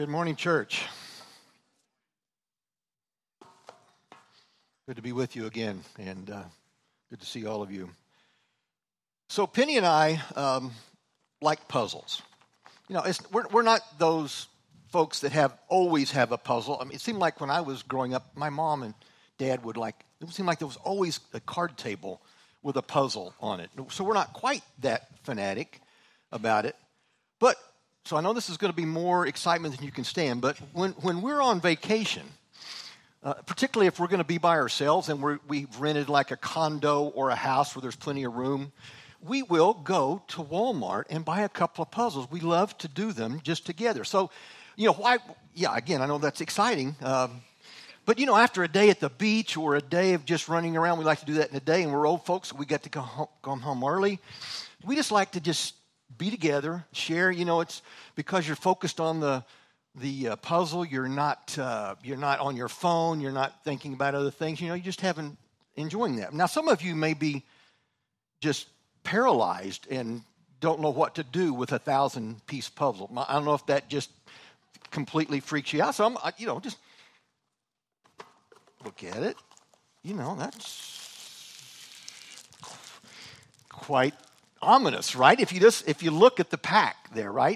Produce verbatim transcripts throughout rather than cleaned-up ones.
Good morning, church. Good to be with you again, and uh, good to see all of you. So Penny and I um, like puzzles. You know, it's, we're, we're not those folks that have always have a puzzle. I mean, it seemed like when I was growing up, my mom and dad would like, it seemed like there was always a card table with a puzzle on it. So we're not quite that fanatic about it. But So I know this is going to be more excitement than you can stand, but when, when we're on vacation, uh, particularly if we're going to be by ourselves and we're, we've rented like a condo or a house where there's plenty of room, we will go to Walmart and buy a couple of puzzles. We love to do them just together. So, you know, why? Yeah, again, I know that's exciting, um, but, you know, after a day at the beach or a day of just running around, we like to do that in a day, and we're old folks, so we get to go home, come home early. We just like to just be together, share. You know, it's because you're focused on the the uh, puzzle. You're not uh, you're not on your phone. You're not thinking about other things. You know, you're just having enjoying that. Now, some of you may be just paralyzed and don't know what to do with a thousand piece puzzle. I don't know if that just completely freaks you out. So I'm, you know, just look at it. You know, that's quite ominous, right? If you just if you look at the pack there, right?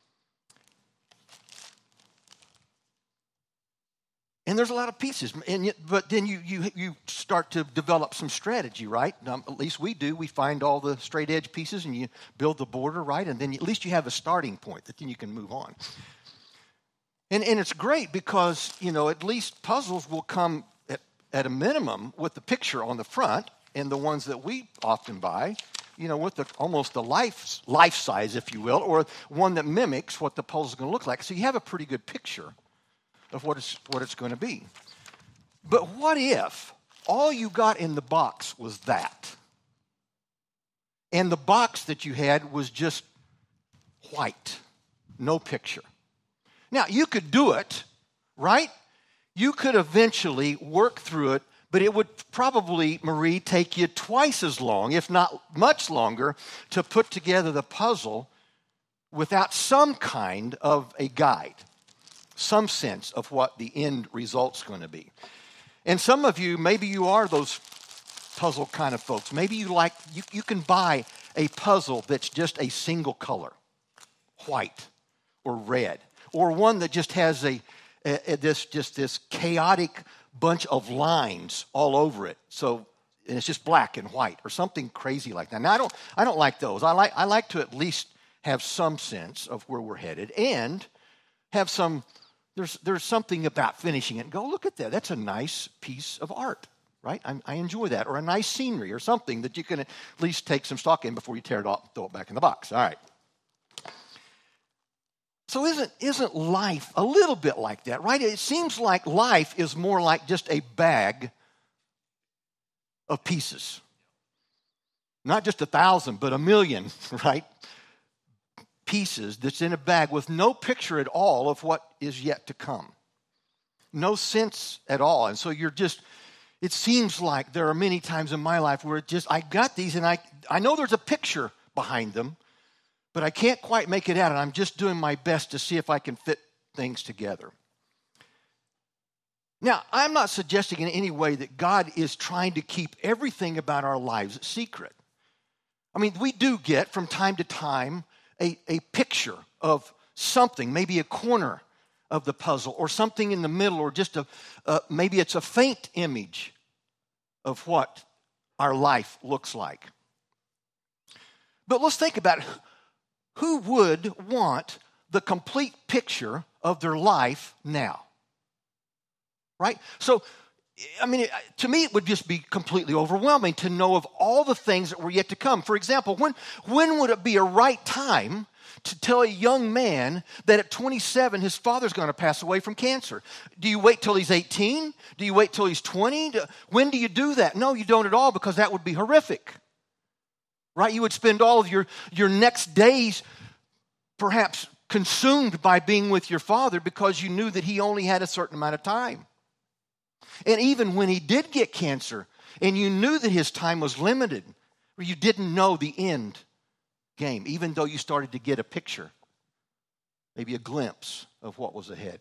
And there's a lot of pieces, and yet, but then you you you start to develop some strategy, right? Um, at least we do. We find all the straight edge pieces, and you build the border, right? And then you, at least you have a starting point that then you can move on. And and it's great because you know at least puzzles will come at, at a minimum with the picture on the front, and the ones that we often buy, you know, with the, almost the life life size, if you will, or one that mimics what the puzzle is going to look like. So you have a pretty good picture of what it's what it's going to be. But what if all you got in the box was that, and the box that you had was just white, no picture? Now you could do it, right? You could eventually work through it. But it would probably, Marie, take you twice as long, if not much longer, to put together the puzzle without some kind of a guide, some sense of what the end result's going to be. And some of you, maybe you are those puzzle kind of folks. Maybe you like, you, you can buy a puzzle that's just a single color, white or red, or one that just has a, a, a this just this chaotic bunch of lines all over it, so and it's just black and white or something crazy like that. Now I don't, I don't like those. I like, I like to at least have some sense of where we're headed and have some. There's, there's something about finishing it and go, look at that. That's a nice piece of art, right? I, I enjoy that, or a nice scenery, or something that you can at least take some stock in before you tear it off and throw it back in the box. All right. So isn't, isn't life a little bit like that, right? It seems like life is more like just a bag of pieces. Not just a thousand, but a million, right? Pieces that's in a bag with no picture at all of what is yet to come. No sense at all. And so you're just, it seems like there are many times in my life where it just, I got these and I, I know there's a picture behind them, but I can't quite make it out, and I'm just doing my best to see if I can fit things together. Now, I'm not suggesting in any way that God is trying to keep everything about our lives secret. I mean, we do get from time to time a, a picture of something, maybe a corner of the puzzle, or something in the middle, or just a, uh, maybe it's a faint image of what our life looks like. But let's think about it. Who would want the complete picture of their life now? Right? So, I mean, to me, it would just be completely overwhelming to know of all the things that were yet to come. For example, when, when would it be a right time to tell a young man that at twenty-seven, his father's going to pass away from cancer? Do you wait till he's eighteen? Do you wait till he's twenty? When do you do that? No, you don't at all, because that would be horrific. Right? You would spend all of your, your next days perhaps consumed by being with your father because you knew that he only had a certain amount of time. And even when he did get cancer and you knew that his time was limited, or you didn't know the end game, even though you started to get a picture maybe a glimpse of what was ahead.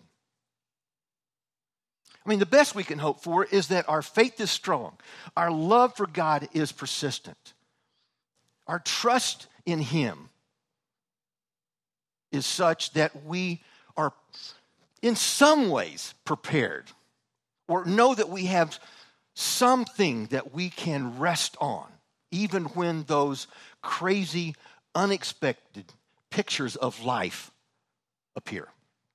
I mean, the best we can hope for is that our faith is strong. Our love for God is persistent. Our trust in Him is such that we are in some ways prepared, or know that we have something that we can rest on, even when those crazy, unexpected pictures of life appear.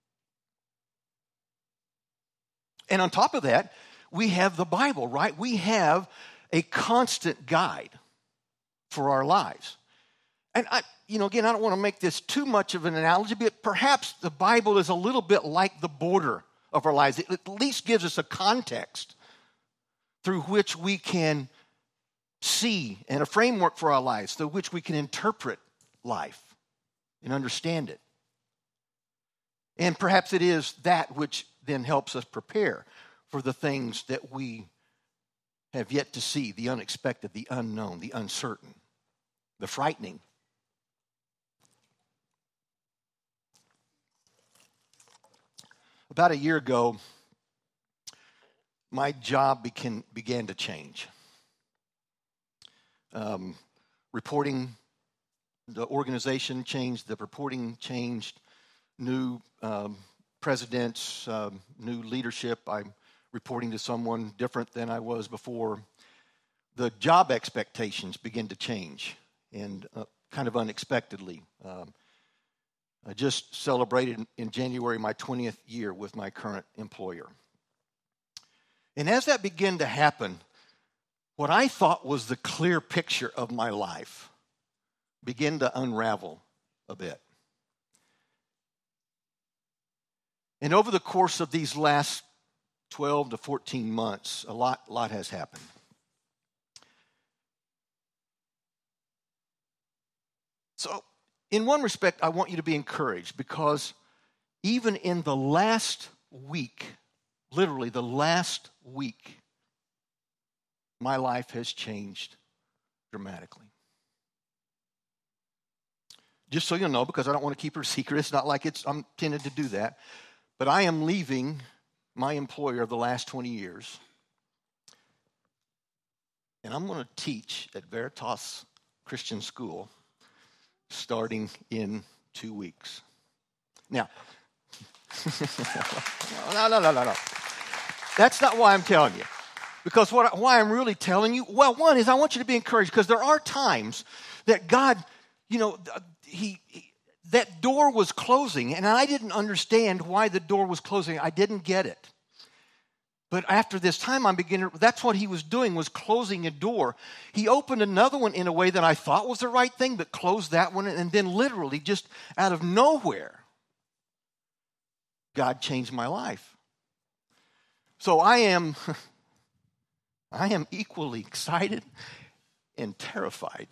And on top of that, we have the Bible, right? We have a constant guide for our lives. And I, you know, again, I don't want to make this too much of an analogy, but perhaps the Bible is a little bit like the border of our lives. It at least gives us a context through which we can see, and a framework for our lives through which we can interpret life and understand it. And perhaps it is that which then helps us prepare for the things that we have yet to see, the unexpected, the unknown, the uncertain, the frightening. About a year ago, my job began, began to change. Um, reporting, the organization changed, the reporting changed, new um, presidents, um, new leadership. I'm reporting to someone different than I was before. The job expectations begin to change, and uh, kind of unexpectedly. Um, I just celebrated in January my twentieth year with my current employer. And as that began to happen, what I thought was the clear picture of my life began to unravel a bit. And over the course of these last twelve to fourteen months, a lot, lot has happened. So, in one respect, I want you to be encouraged, because even in the last week, literally the last week, my life has changed dramatically. Just so you know, because I don't want to keep it a secret, it's not like it's I'm intended to do that, but I am leaving my employer of the last twenty years, and I'm going to teach at Veritas Christian School starting in two weeks. Now, no, no, no, no, no. That's not why I'm telling you. Because what, why I'm really telling you, well, one is I want you to be encouraged, because there are times that God, you know, he, he that door was closing, and I didn't understand why the door was closing. I didn't get it. But after this time, I'm beginning, that's what he was doing, was closing a door. He opened another one in a way that I thought was the right thing, but closed that one, and then literally just out of nowhere, God changed my life. So I am, I am equally excited and terrified.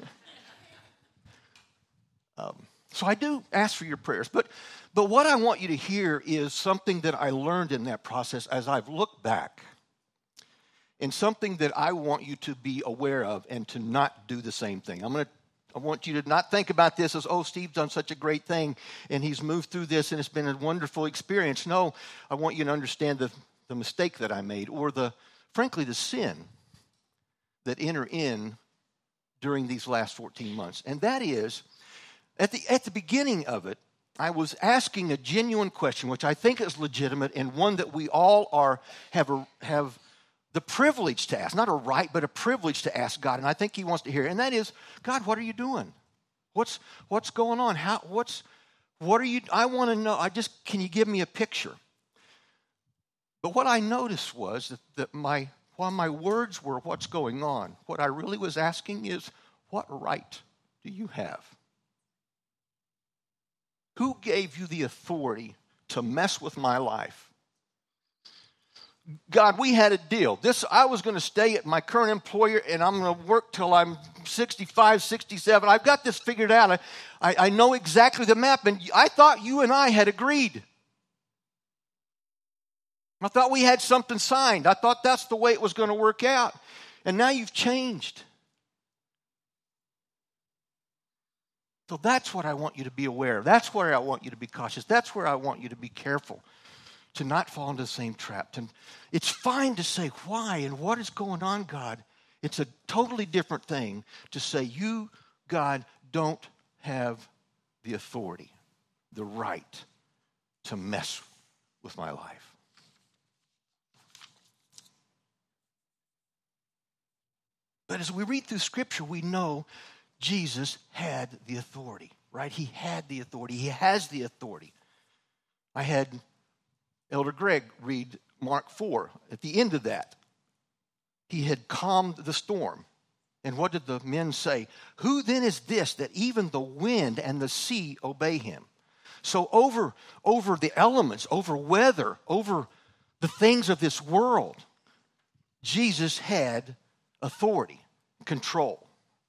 um, so I do ask for your prayers, but But what I want you to hear is something that I learned in that process as I've looked back, and something that I want you to be aware of and to not do the same thing. I'm going to, I want you to not think about this as, oh, Steve's done such a great thing and he's moved through this and it's been a wonderful experience. No, I want you to understand the, the mistake that I made, or the, frankly, the sin that entered in during these last fourteen months. And that is, at the at the beginning of it, I was asking a genuine question, which I think is legitimate, and one that we all are have a, have the privilege to ask, not a right, but a privilege to ask God, and I think He wants to hear. And that is, God, what are you doing? What's what's going on? How what's what are you? I want to know. I just can you give me a picture? But what I noticed was that, that my while my words were what's going on, what I really was asking is, what right do you have? Who gave you the authority to mess with my life? God, we had a deal. This I was going to stay at my current employer, and I'm going to work till I'm sixty-five, sixty-seven. I've got this figured out. I, I, I know exactly the map, and I thought you and I had agreed. I thought we had something signed. I thought that's the way it was going to work out. And now you've changed. So that's what I want you to be aware of. That's where I want you to be cautious. That's where I want you to be careful, to not fall into the same trap. And it's fine to say, why and what is going on, God? It's a totally different thing to say, you, God, don't have the authority, the right to mess with my life. But as we read through Scripture, we know Jesus had the authority, right? He had the authority. He has the authority. I had Elder Greg read Mark four. At the end of that, he had calmed the storm. And what did the men say? Who then is this that even the wind and the sea obey him? So over, over the elements, over weather, over the things of this world, Jesus had authority, control.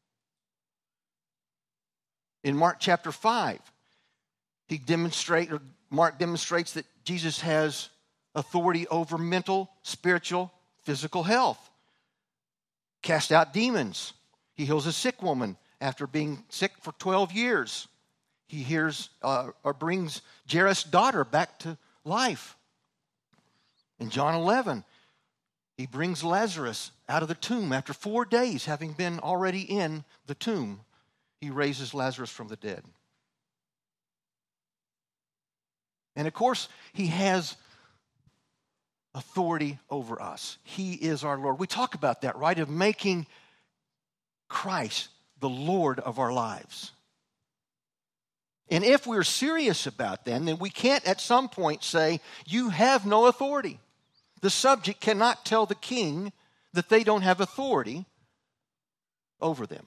In Mark chapter five, he demonstrate, or Mark demonstrates that Jesus has authority over mental, spiritual, physical health. Cast out demons. He heals a sick woman after being sick for twelve years. He hears uh, or brings Jairus' daughter back to life. In John eleven, he brings Lazarus out of the tomb after four days, having been already in the tomb. He raises Lazarus from the dead. And of course, he has authority over us. He is our Lord. We talk about that, right? Of making Christ the Lord of our lives. And if we're serious about that, then we can't at some point say, you have no authority. The subject cannot tell the king that they don't have authority over them.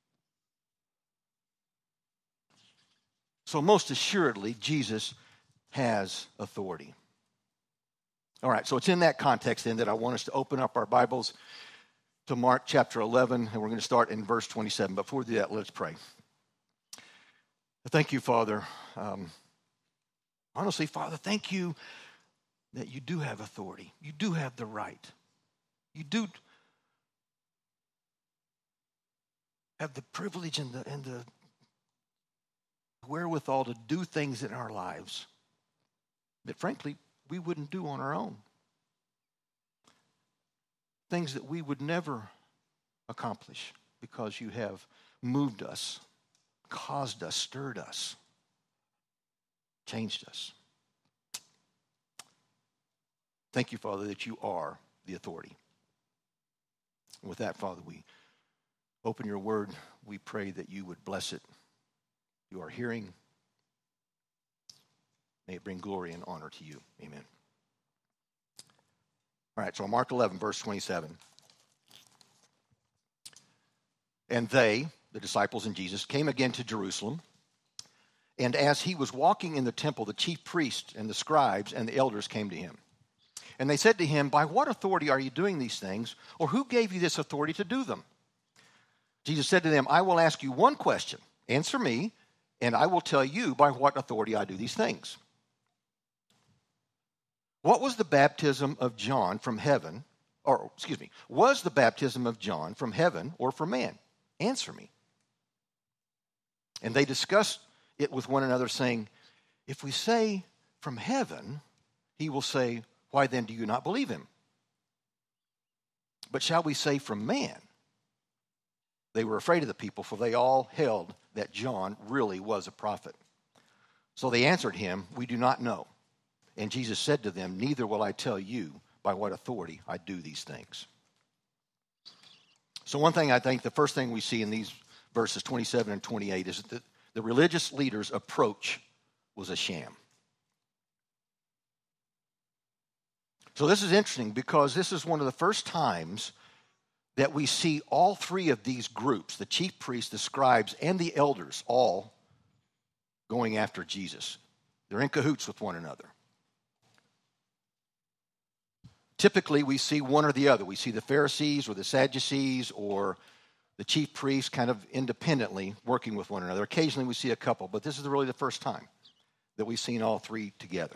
So most assuredly, Jesus has authority. All right, so it's in that context then that I want us to open up our Bibles to Mark chapter eleven, and we're going to start in verse twenty-seven. Before we do that, let's pray. Thank you, Father. Um, honestly, Father, thank you that you do have authority. You do have the right. You do have the privilege and the, and the wherewithal to do things in our lives that, frankly, we wouldn't do on our own. Things that we would never accomplish because you have moved us, caused us, stirred us, changed us. Thank you, Father, that you are the authority. And with that, Father, we open your word. We pray that you would bless it. You are hearing. May it bring glory and honor to you. Amen. All right, so Mark eleven, verse twenty-seven. And they, the disciples and Jesus, came again to Jerusalem. And as he was walking in the temple, the chief priests and the scribes and the elders came to him. And they said to him, by what authority are you doing these things? Or who gave you this authority to do them? Jesus said to them, I will ask you one question. Answer me, and I will tell you by what authority I do these things. What was the baptism of John from heaven, or excuse me, was the baptism of John from heaven or from man? Answer me. And they discussed it with one another, saying, if we say from heaven, he will say, why then do you not believe him? But shall we say from man? They were afraid of the people, for they all held that John really was a prophet. So they answered him, we do not know. And Jesus said to them, neither will I tell you by what authority I do these things. So one thing I think, the first thing we see in these verses twenty-seven and twenty-eight is that the religious leaders' approach was a sham. So this is interesting because this is one of the first times that we see all three of these groups, the chief priests, the scribes, and the elders, all going after Jesus. They're in cahoots with one another. Typically, we see one or the other. We see the Pharisees or the Sadducees or the chief priests kind of independently working with one another. Occasionally, we see a couple, but this is really the first time that we've seen all three together.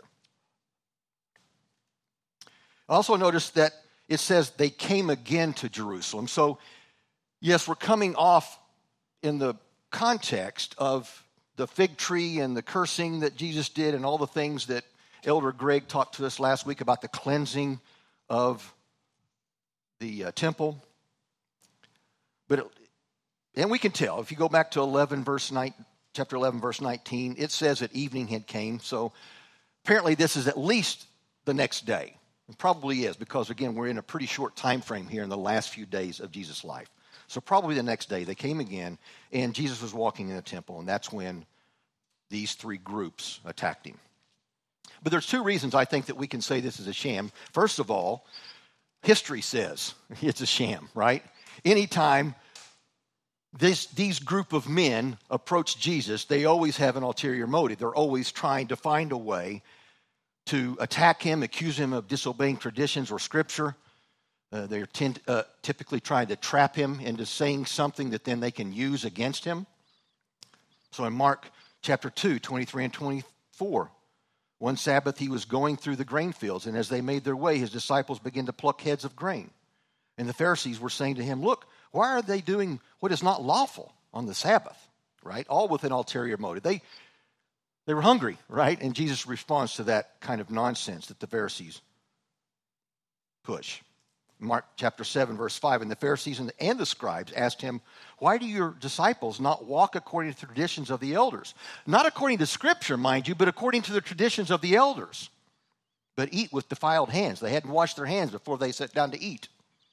I also noticed that it says they came again to Jerusalem. So, yes, we're coming off in the context of the fig tree and the cursing that Jesus did and all the things that Elder Greg talked to us last week about the cleansing of the uh, temple. But it, and we can tell, if you go back to eleven, verse nine, chapter eleven, verse nineteen, it says that evening had came. So apparently this is at least the next day. It probably is, because again, we're in a pretty short time frame here in the last few days of Jesus' life. So probably the next day they came again, and Jesus was walking in the temple, and that's when these three groups attacked him. But there's two reasons I think that we can say this is a sham. First of all, history says it's a sham, right? Anytime this, these group of men approach Jesus, they always have an ulterior motive. They're always trying to find a way to attack him, accuse him of disobeying traditions or scripture. Uh, they're tend, uh, typically trying to trap him into saying something that then they can use against him. So in Mark chapter two, twenty-three and twenty-four, one Sabbath he was going through the grain fields, and as they made their way, his disciples began to pluck heads of grain. And the Pharisees were saying to him, "Look, why are they doing what is not lawful on the Sabbath?" Right? All with an ulterior motive. They, they were hungry, right? And Jesus responds to that kind of nonsense that the Pharisees push. Mark chapter seven, verse five, and the Pharisees and the, and the scribes asked him, "Why do your disciples not walk according to the traditions of the elders?" Not according to Scripture, mind you, but according to the traditions of the elders. But eat with defiled hands. They hadn't washed their hands before they sat down to eat.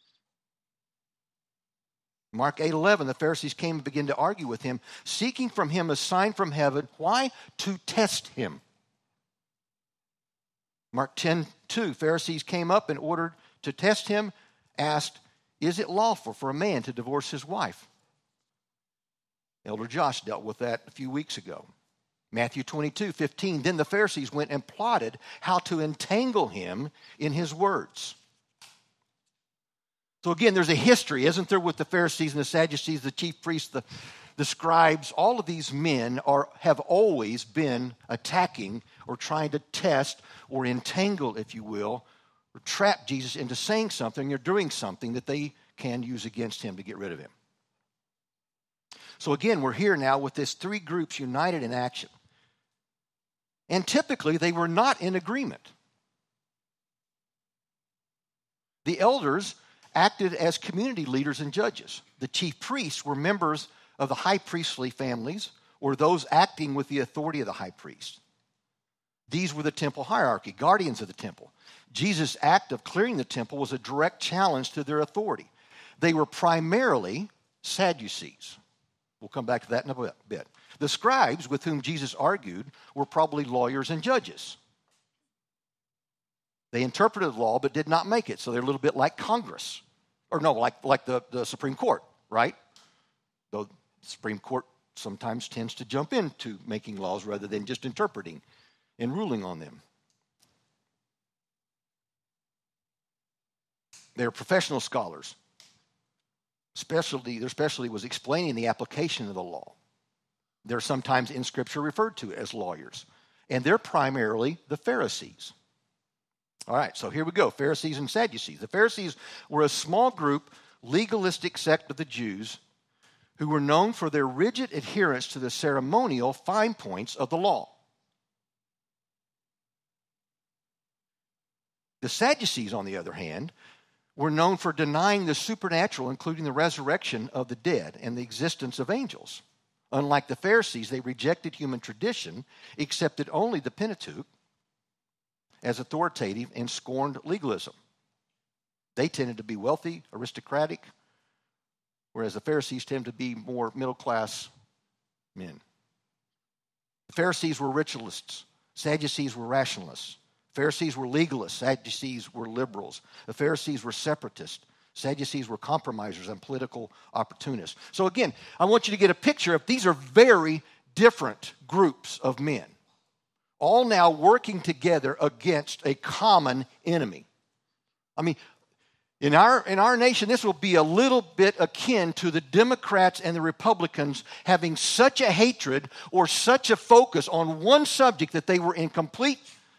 Mark eight eleven, the Pharisees came and began to argue with him, seeking from him a sign from heaven. Why? To test him. Mark ten two, Pharisees came up and ordered to test him, asked, "Is it lawful for a man to divorce his wife?" Elder Josh dealt with that a few weeks ago. Matthew twenty-two fifteen, then the Pharisees went and plotted how to entangle him in his words. So again, there's a history, isn't there, with the Pharisees and the Sadducees, the chief priests, the, the scribes. All of these men are have always been attacking or trying to test or entangle, if you will, or trap Jesus into saying something or doing something that they can use against him to get rid of him. So again, we're here now with this three groups united in action. And typically, they were not in agreement. The elders acted as community leaders and judges. The chief priests were members of the high priestly families or those acting with the authority of the high priest. These were the temple hierarchy, guardians of the temple. Jesus' act of clearing the temple was a direct challenge to their authority. They were primarily Sadducees. We'll come back to that in a bit. The scribes with whom Jesus argued were probably lawyers and judges. They interpreted the law but did not make it, so they're a little bit like Congress. Or no, like, like the, the Supreme Court, right? Though the Supreme Court sometimes tends to jump into making laws rather than just interpreting and ruling on them. They're professional scholars. Specialty, their specialty was explaining the application of the law. They're sometimes in Scripture referred to as lawyers. And they're primarily the Pharisees. All right, so here we go, Pharisees and Sadducees. The Pharisees were a small group, legalistic sect of the Jews who were known for their rigid adherence to the ceremonial fine points of the law. The Sadducees, on the other hand, were known for denying the supernatural, including the resurrection of the dead and the existence of angels. Unlike the Pharisees, they rejected human tradition, accepted only the Pentateuch as authoritative, and scorned legalism. They tended to be wealthy, aristocratic, whereas the Pharisees tended to be more middle-class men. The Pharisees were ritualists. Sadducees were rationalists. Pharisees were legalists. Sadducees were liberals. The Pharisees were separatists. Sadducees were compromisers and political opportunists. So again, I want you to get a picture of these are very different groups of men, all now working together against a common enemy. I mean, in our, in our nation, this will be a little bit akin to the Democrats and the Republicans having such a hatred or such a focus on one subject that they were in complete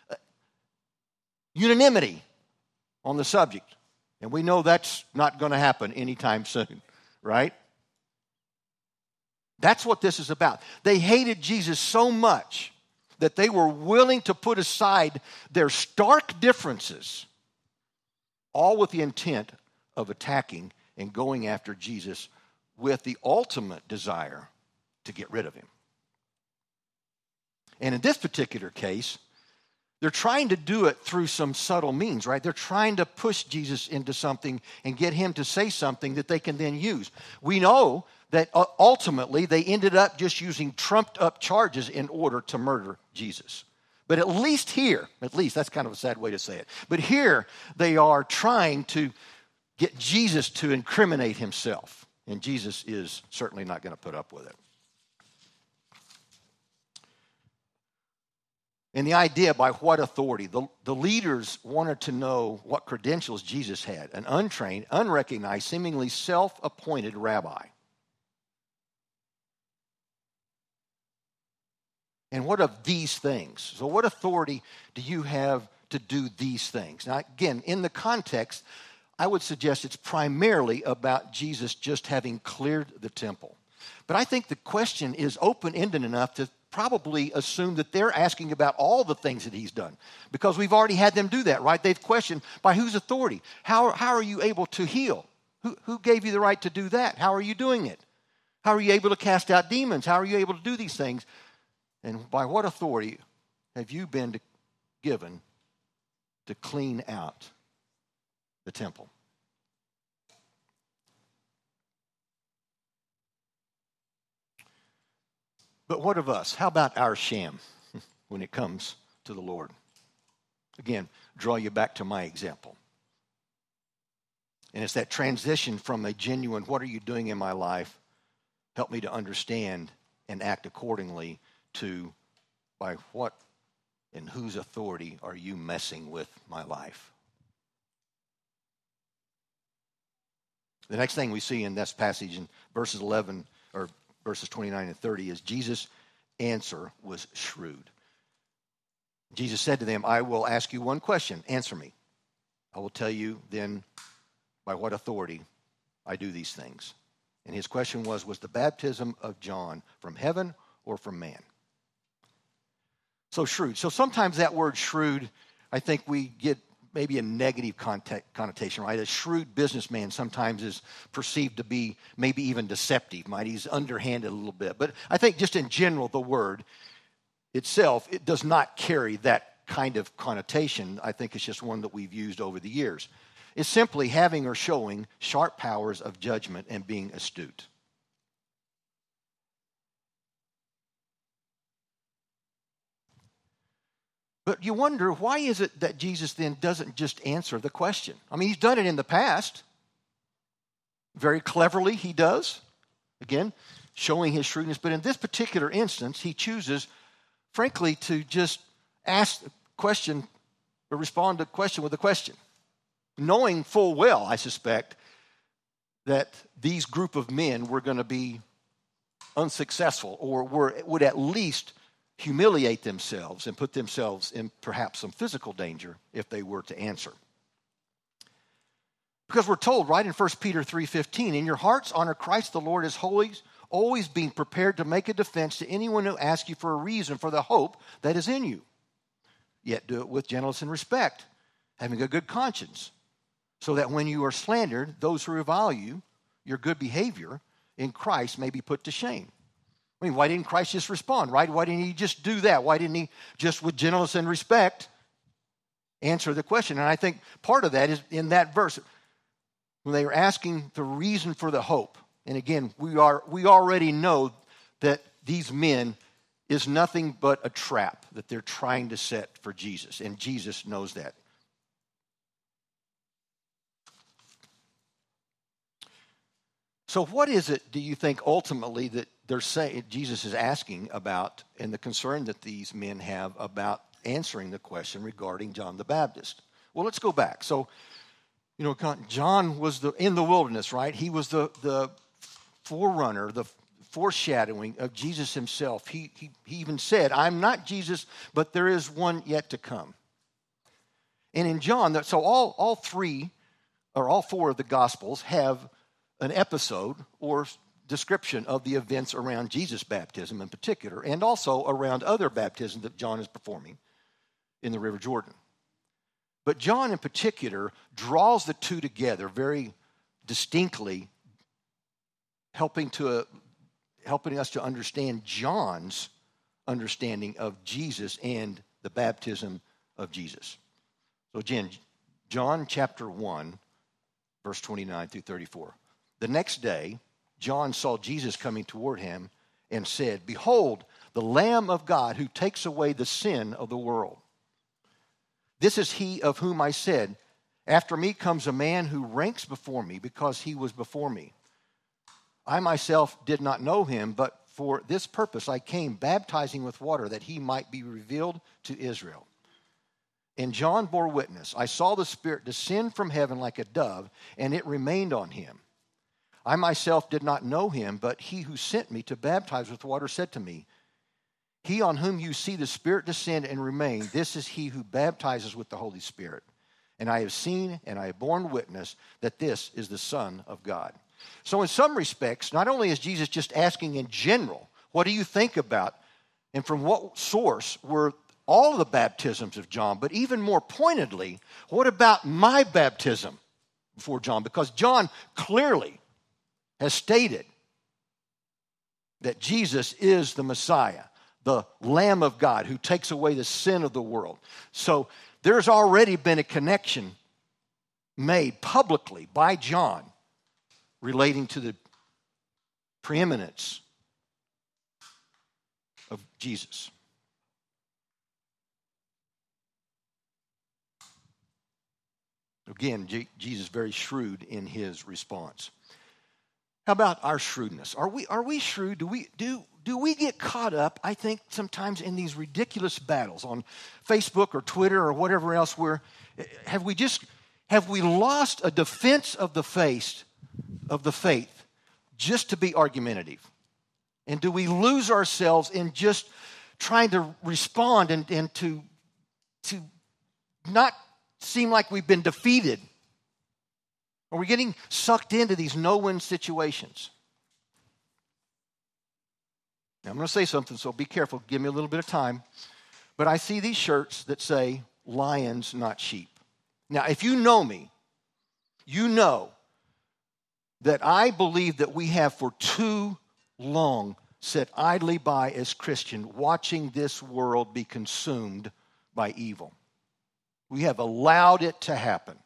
unanimity on the subject. And we know that's not going to happen anytime soon, right? That's what this is about. They hated Jesus so much that they were willing to put aside their stark differences, all with the intent of attacking and going after Jesus with the ultimate desire to get rid of him. And in this particular case, they're trying to do it through some subtle means, right? They're trying to push Jesus into something and get him to say something that they can then use. We know that ultimately they ended up just using trumped up charges in order to murder Jesus. But at least here, at least that's kind of a sad way to say it, but here they are trying to get Jesus to incriminate himself. And Jesus is certainly not going to put up with it. And the idea, by what authority? The, the leaders wanted to know what credentials Jesus had, an untrained, unrecognized, seemingly self-appointed rabbi. And what of these things? So what authority do you have to do these things? Now, again, in the context, I would suggest it's primarily about Jesus just having cleared the temple. But I think the question is open-ended enough to probably assume that they're asking about all the things that he's done, because we've already had them do that, right? They've questioned, by whose authority? How, how are you able to heal? Who, who gave you the right to do that? How are you doing it? How are you able to cast out demons? How are you able to do these things? And by what authority have you been to, given to clean out the temple? But what of us? How about our sham when it comes to the Lord? Again, draw you back to my example. And it's that transition from a genuine, what are you doing in my life? Help me to understand and act accordingly, to by what and whose authority are you messing with my life? The next thing we see in this passage in verses eleven, or verses twenty-nine and thirty, is Jesus' answer was shrewd. Jesus said to them, I will ask you one question. Answer me. I will tell you then by what authority I do these things. And his question was, was the baptism of John from heaven or from man? So shrewd. So sometimes that word shrewd, I think we get maybe a negative connotation, right? A shrewd businessman sometimes is perceived to be maybe even deceptive, right? He's underhanded a little bit. But I think just in general, the word itself, it does not carry that kind of connotation. I think it's just one that we've used over the years. It's simply having or showing sharp powers of judgment and being astute. But you wonder, why is it that Jesus then doesn't just answer the question? I mean, he's done it in the past. Very cleverly, he does. Again, showing his shrewdness. But in this particular instance, he chooses, frankly, to just ask the question or respond to the question with a question. Knowing full well, I suspect, that these group of men were going to be unsuccessful, or were, would at least humiliate themselves and put themselves in perhaps some physical danger if they were to answer. Because we're told right in First Peter three fifteen, in your hearts honor Christ the Lord as holy, always being prepared to make a defense to anyone who asks you for a reason for the hope that is in you. Yet do it with gentleness and respect, having a good conscience, so that when you are slandered, those who revile you, your good behavior in Christ may be put to shame. I mean, why didn't Christ just respond, right? Why didn't he just do that? Why didn't he just, with gentleness and respect, answer the question? And I think part of that is in that verse, when they were asking the reason for the hope. And again, we are we already know that these men is nothing but a trap that they're trying to set for Jesus. And Jesus knows that. So what is it, do you think, ultimately that they're saying, Jesus is asking about, and the concern that these men have about answering the question regarding John the Baptist? Well, let's go back. So, you know, John was the in the wilderness, right? He was the, the forerunner, the foreshadowing of Jesus himself. He, he, he even said, I'm not Jesus, but there is one yet to come. And in John, so all, all three, or all four of the Gospels have an episode or description of the events around Jesus' baptism in particular, and also around other baptisms that John is performing in the River Jordan. But John in particular draws the two together very distinctly, helping to uh, helping us to understand John's understanding of Jesus and the baptism of Jesus. So again, John chapter one, verse twenty-nine through thirty-four. The next day, John saw Jesus coming toward him and said, "Behold, the Lamb of God who takes away the sin of the world. This is he of whom I said, after me comes a man who ranks before me because he was before me. I myself did not know him, but for this purpose I came baptizing with water that he might be revealed to Israel." And John bore witness, "I saw the Spirit descend from heaven like a dove, and it remained on him. I myself did not know him, but he who sent me to baptize with water said to me, 'He on whom you see the Spirit descend and remain, this is he who baptizes with the Holy Spirit. And I have seen and I have borne witness that this is the Son of God.'" So in some respects, not only is Jesus just asking in general, what do you think about, and from what source were all of the baptisms of John, but even more pointedly, what about my baptism before John? Because John clearly has stated that Jesus is the Messiah, the Lamb of God who takes away the sin of the world. So there's already been a connection made publicly by John relating to the preeminence of Jesus. Again, G- Jesus is very shrewd in his response. How about our shrewdness? Are we are we shrewd? Do we do do we get caught up, I think, sometimes in these ridiculous battles on Facebook or Twitter or whatever else where have we just have we lost a defense of the faith of the faith just to be argumentative? And do we lose ourselves in just trying to respond and, and to, to not seem like we've been defeated? Are we getting sucked into these no-win situations? Now, I'm going to say something, so be careful. Give me a little bit of time. But I see these shirts that say, "Lions, not sheep." Now, if you know me, you know that I believe that we have for too long sat idly by as Christians, watching this world be consumed by evil. We have allowed it to happen.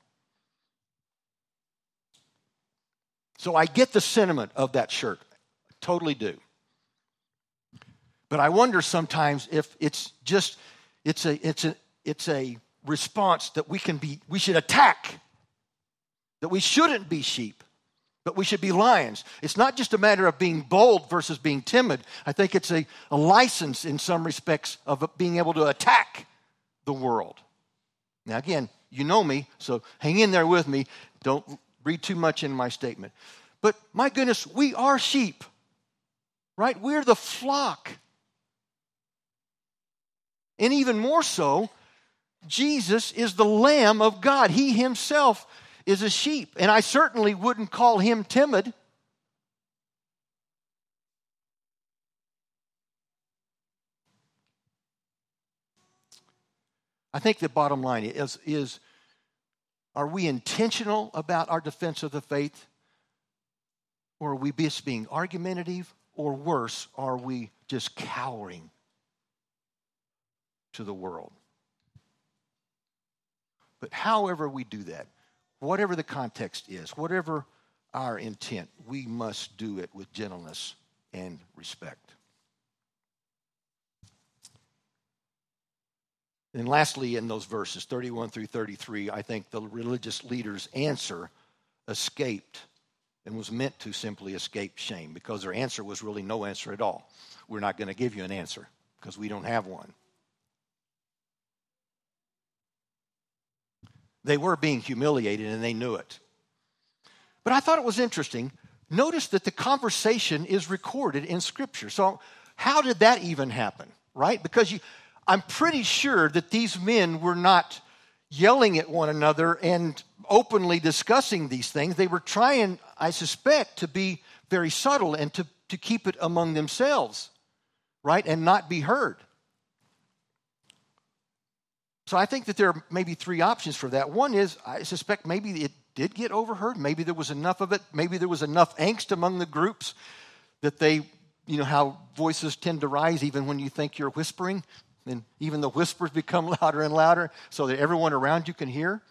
So I get the sentiment of that shirt. I totally do. But I wonder sometimes if it's just it's a it's a it's a response that we can be we should attack. That we shouldn't be sheep, but we should be lions. It's not just a matter of being bold versus being timid. I think it's a, a license in some respects of being able to attack the world. Now again, you know me, so hang in there with me. Don't read too much in my statement. But my goodness, we are sheep, right? We're the flock. And even more so, Jesus is the Lamb of God. He himself is a sheep. And I certainly wouldn't call him timid. I think the bottom line is, is are we intentional about our defense of the faith? Or are we just being argumentative? Or worse, are we just cowering to the world? But however we do that, whatever the context is, whatever our intent, we must do it with gentleness and respect. And lastly, in those verses, thirty-one through thirty-three, I think the religious leaders' answer escaped and was meant to simply escape shame, because their answer was really no answer at all. We're not going to give you an answer because we don't have one. They were being humiliated and they knew it. But I thought it was interesting. Notice that the conversation is recorded in Scripture. So how did that even happen, right? Because you, I'm pretty sure that these men were not yelling at one another and openly discussing these things. They were trying, I suspect, to be very subtle and to, to keep it among themselves, right, and not be heard. So I think that there are maybe three options for that. One is, I suspect maybe it did get overheard. Maybe there was enough of it. Maybe there was enough angst among the groups that they, you know, how voices tend to rise even when you think you're whispering. And even the whispers become louder and louder so that everyone around you can hear.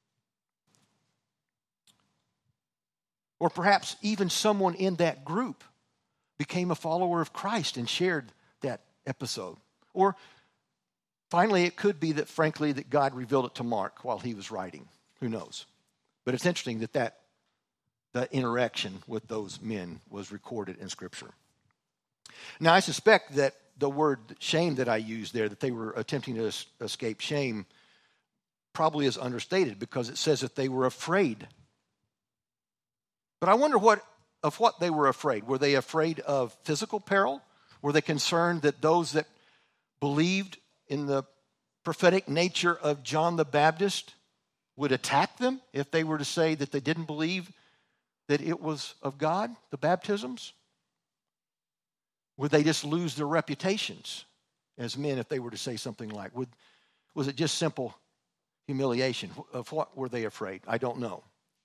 Or perhaps even someone in that group became a follower of Christ and shared that episode. Or finally, it could be that, frankly, that God revealed it to Mark while he was writing. Who knows? But it's interesting that that, that interaction with those men was recorded in Scripture. Now, I suspect that the word shame that I used there, that they were attempting to es- escape shame, probably is understated because it says that they were afraid. But I wonder what of what they were afraid. Were they afraid of physical peril? Were they concerned that those that believed in the prophetic nature of John the Baptist would attack them if they were to say that they didn't believe that it was of God, the baptisms? Would they just lose their reputations as men if they were to say something like, would, was it just simple humiliation? Of what were they afraid? I don't know.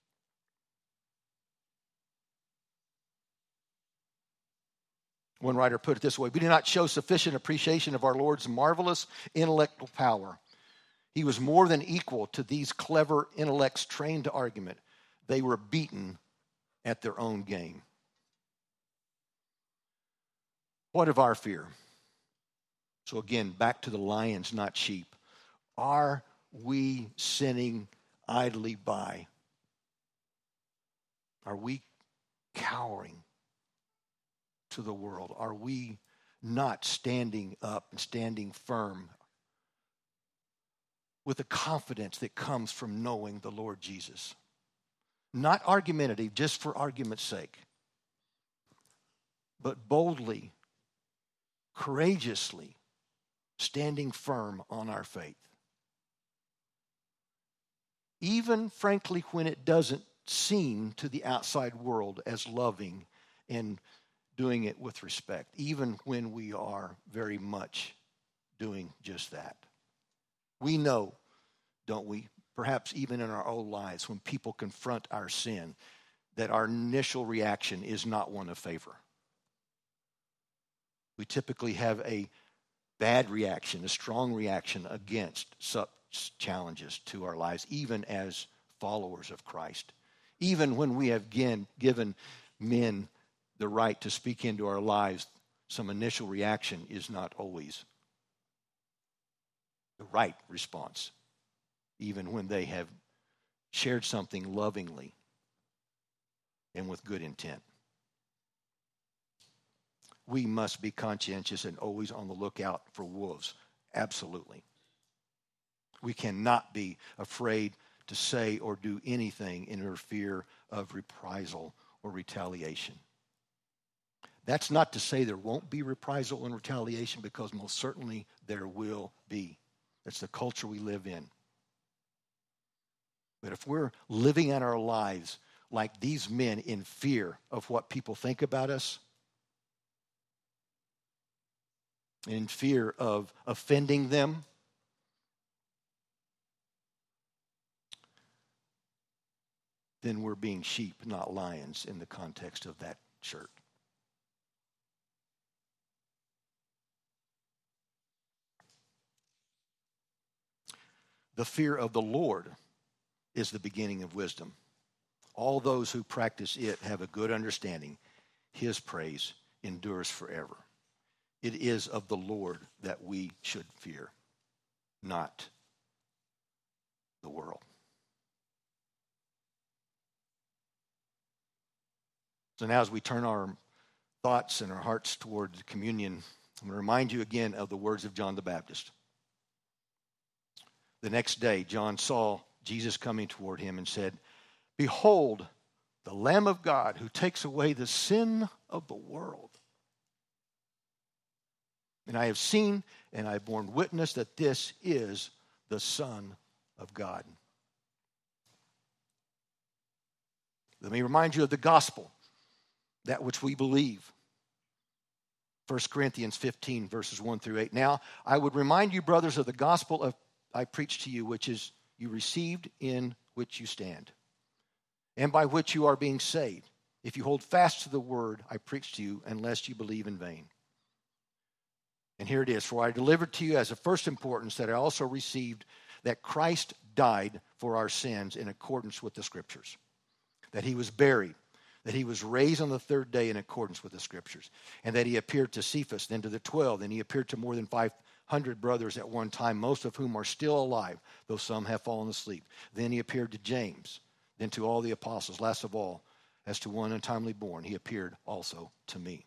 One writer put it this way: we do not show sufficient appreciation of our Lord's marvelous intellectual power. He was more than equal to these clever intellects trained to argument. They were beaten at their own game. What of our fear? So again, back to the lions, not sheep. Are we sinning idly by? Are we cowering to the world? Are we not standing up and standing firm with the confidence that comes from knowing the Lord Jesus? Not argumentative, just for argument's sake, but boldly, courageously standing firm on our faith. Even, frankly, when it doesn't seem to the outside world as loving and doing it with respect, even when we are very much doing just that. We know, don't we, perhaps even in our own lives, when people confront our sin, that our initial reaction is not one of favor. We typically have a bad reaction, a strong reaction against such challenges to our lives, even as followers of Christ. Even when we have again given men the right to speak into our lives, some initial reaction is not always the right response, even when they have shared something lovingly and with good intent. We must be conscientious and always on the lookout for wolves. Absolutely. We cannot be afraid to say or do anything in fear of reprisal or retaliation. That's not to say there won't be reprisal and retaliation, because most certainly there will be. That's the culture we live in. But if we're living out our lives like these men in fear of what people think about us, in fear of offending them, then we're being sheep, not lions, in the context of that shirt. The fear of the Lord is the beginning of wisdom. All those who practice it have a good understanding. His praise endures forever. It is of the Lord that we should fear, not the world. So now as we turn our thoughts and our hearts towards communion, I'm going to remind you again of the words of John the Baptist. The next day, John saw Jesus coming toward him and said, "Behold, the Lamb of God who takes away the sin of the world. And I have seen and I have borne witness that this is the Son of God." Let me remind you of the gospel. that which we believe. First Corinthians fifteen, verses one through eight. Now, I would remind you, brothers, of the gospel of I preached to you, which is you received, in which you stand, and by which you are being saved, if you hold fast to the word I preached to you, unless you believe in vain. And here it is. For I delivered to you as of first importance that I also received that Christ died for our sins in accordance with the Scriptures, that he was buried, that he was raised on the third day in accordance with the Scriptures, and that he appeared to Cephas, then to the twelve, and he appeared to more than five hundred brothers at one time, most of whom are still alive, though some have fallen asleep. Then he appeared to James, then to all the apostles. Last of all, as to one untimely born, he appeared also to me.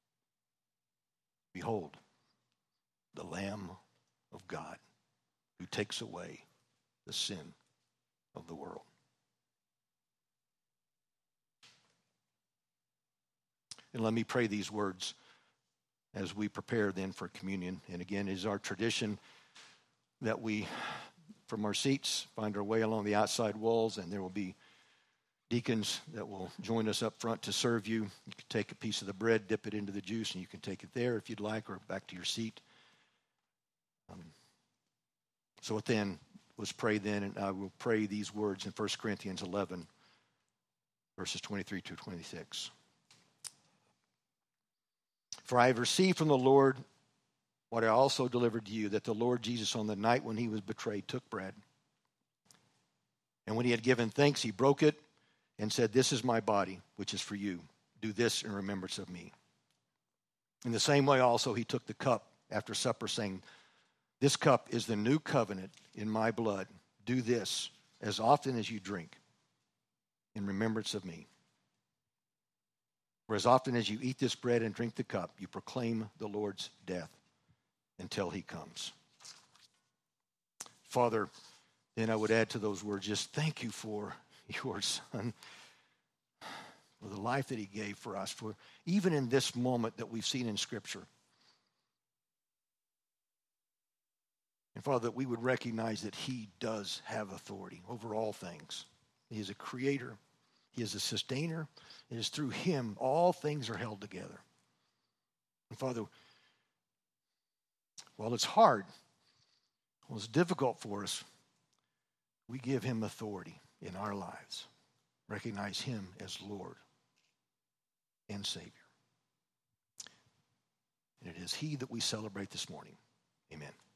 Behold, the Lamb of God, who takes away the sin of the world. And let me pray these words as we prepare then for communion. And again, it is our tradition that we, from our seats, find our way along the outside walls, and there will be deacons that will join us up front to serve you. You can take a piece of the bread, dip it into the juice, and you can take it there if you'd like, or back to your seat. Um, so what then? Let's pray then, and I will pray these words in First Corinthians eleven, verses twenty-three to twenty-six. For I have received from the Lord what I also delivered to you, that the Lord Jesus, on the night when he was betrayed, took bread. And when he had given thanks, he broke it and said, "This is my body, which is for you. Do this in remembrance of me." In the same way also he took the cup after supper, saying, "This cup is the new covenant in my blood. Do this as often as you drink in remembrance of me. For as often as you eat this bread and drink the cup, you proclaim the Lord's death until he comes." Father, then I would add to those words, just thank you for your Son, for the life that he gave for us, for even in this moment that we've seen in Scripture. And Father, that we would recognize that he does have authority over all things. He is a creator. He is a sustainer. It is through him all things are held together. And Father, while it's hard, while it's difficult for us, we give him authority in our lives. Recognize him as Lord and Savior. And it is he that we celebrate this morning. Amen.